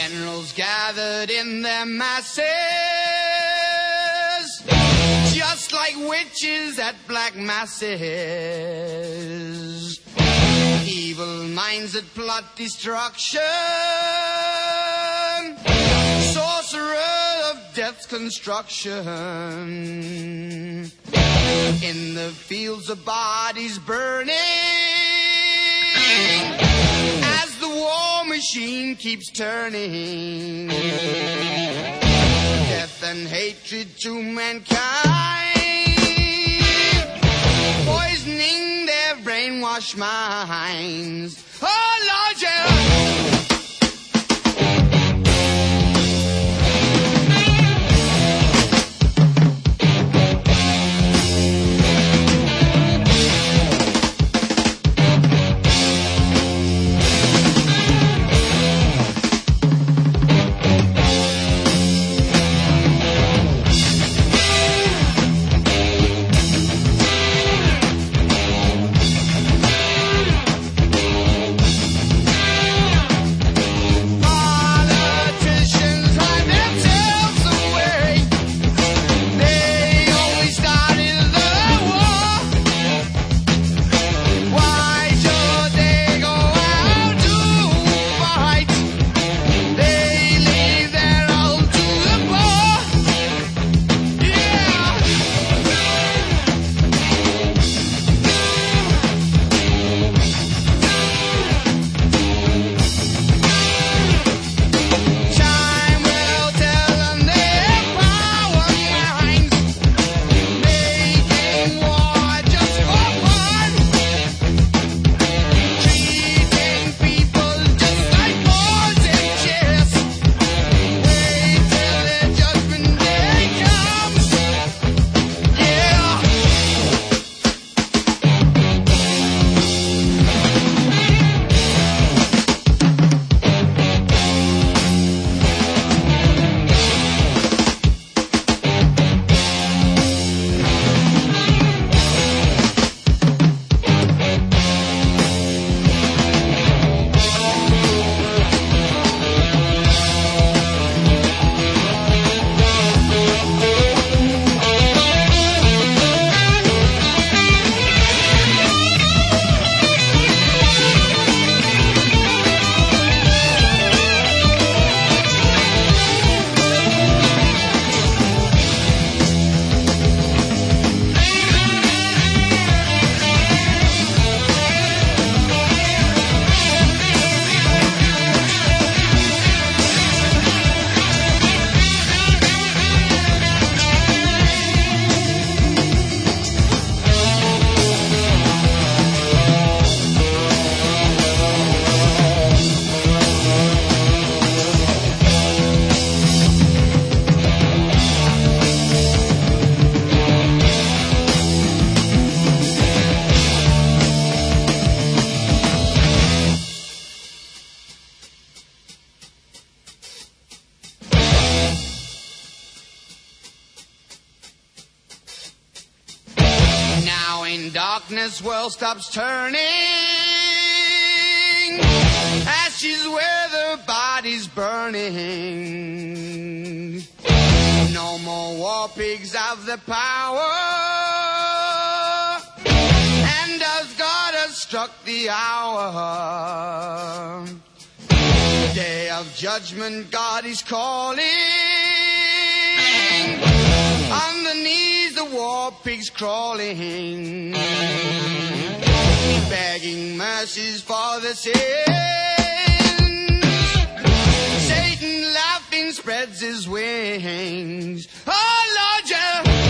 Generals gathered in their masses, just like witches at black masses. Evil minds that plot destruction, sorcerer of death's construction. In the fields of bodies burning, as the war machine keeps turning. Death and hatred to mankind, poisoning their brainwashed minds. Oh Lord, yeah. Darkness world stops turning, ashes where the body's burning. No more war pigs have the power, and as God has struck the hour, day of judgment God is calling. On the knees the war pigs crawling, begging mercies for the sins. Satan laughing spreads his wings. Oh Lord, yeah.